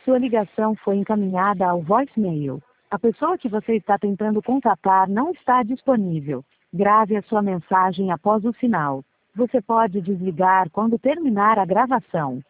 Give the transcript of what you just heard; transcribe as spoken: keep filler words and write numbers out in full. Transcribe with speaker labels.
Speaker 1: Sua ligação foi encaminhada ao voicemail. A pessoa que você está tentando contatar não está disponível. Grave a sua mensagem após o sinal. Você pode desligar quando terminar a gravação.